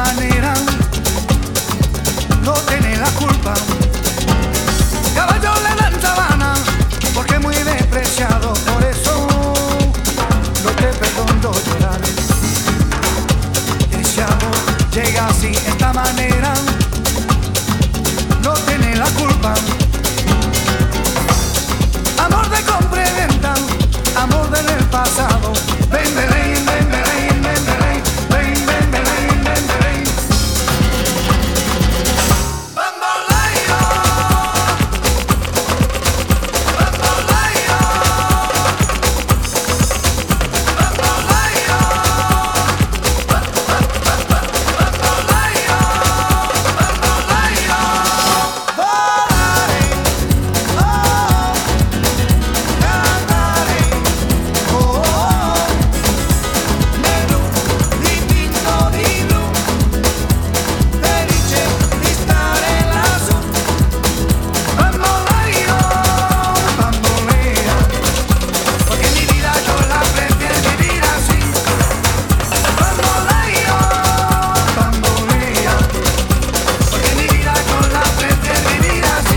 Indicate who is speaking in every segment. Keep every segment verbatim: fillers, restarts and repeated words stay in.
Speaker 1: manera no tiene la culpa. Caballo le dan sabana porque es muy despreciado, por eso no te perdono llorar. Ese amor llega así, esta manera no tiene la culpa. Amor de compra y venta, amor del pasado. Ven, ven, ven, ven, ven, ven, ven, ven, ven, ven, ven, ven, ven. Bamboleo, bamboleo, bamboleo, bamboleo, volaré, oh, cantaré, oh, nero, dipinto di blu, felice di stare lassù. Bamboleo, bambolea, porque mi vida yo la prefiero vivir así. Bamboleo, bambolea, porque mi vida yo la prefiero vivir así.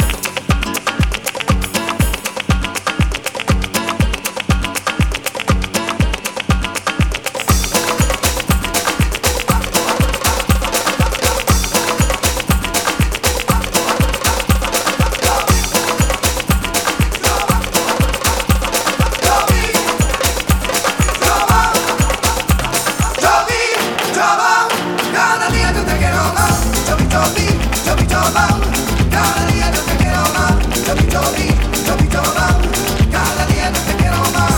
Speaker 1: Cada día yo te quiero más. Chobi, chobi, chobi, chobao. Cada día yo te quiero más. Chobi, chobi, chobi, chobao. Cada día yo te quiero más.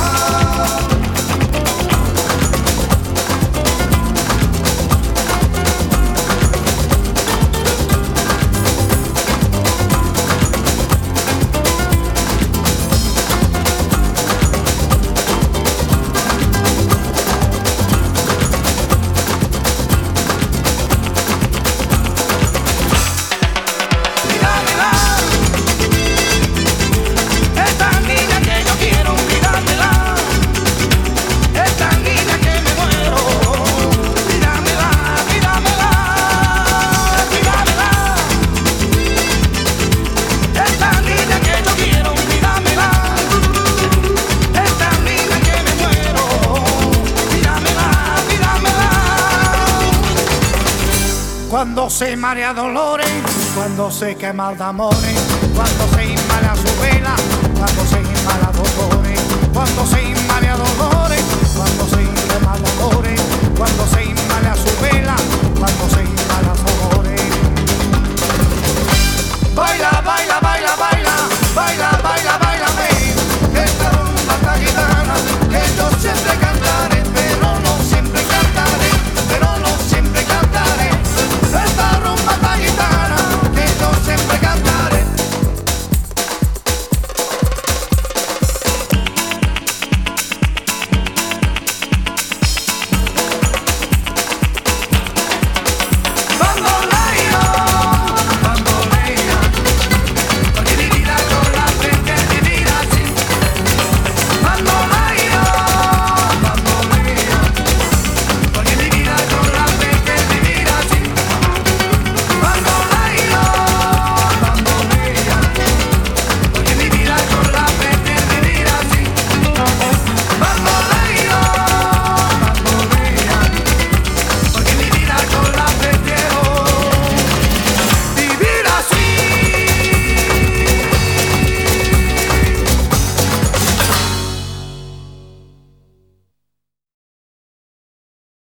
Speaker 1: Míramela, esta niña que yo quiero, míramela, esta niña que me muero. Míramela, míramela, míramela, esta niña que yo quiero, míramela, esta niña que me muero. Míramela, míramela. Cuando se marea dolores, cuando se quema de amores, cuando se inmala su vela, cuando se inmala dolores, cuando